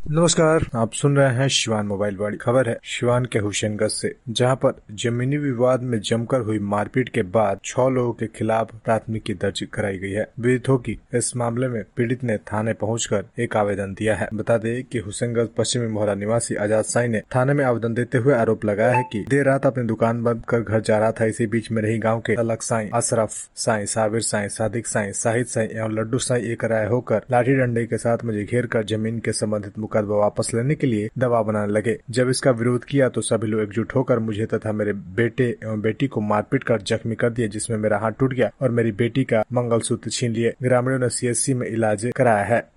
नमस्कार, आप सुन रहे हैं शिवान मोबाइल वाली। खबर है शिवान के हुसैनगंज से, जहां पर जमीनी विवाद में जमकर हुई मारपीट के बाद 6 लोगों के खिलाफ प्राथमिकी दर्ज कराई गई है। विदित हो कि इस मामले में पीड़ित ने थाने पहुंचकर एक आवेदन दिया है। बता दें कि हुसैनगंज पश्चिमी मोहल्ला निवासी आजाद साई ने थाने में आवेदन देते हुए आरोप लगाया है कि देर रात अपनी दुकान बंद कर घर जा रहा था। इसी बीच में रही गाँव के तलक साई, अशरफ साई, साबिर साई, सादिक साई, शाहिद साई एवं लड्डू साई एक राय होकर लाठी डंडे के साथ मुझे घेर कर जमीन के संबंधित मुकदमा वापस लेने के लिए दबाव बनाने लगे। जब इसका विरोध किया तो सभी लोग एकजुट होकर मुझे तथा मेरे बेटे एवं बेटी को मारपीट कर जख्मी कर दिए, जिसमें मेरा हाथ टूट गया और मेरी बेटी का मंगलसूत्र छीन लिए। ग्रामीणों ने सीएचसी में इलाज कराया है।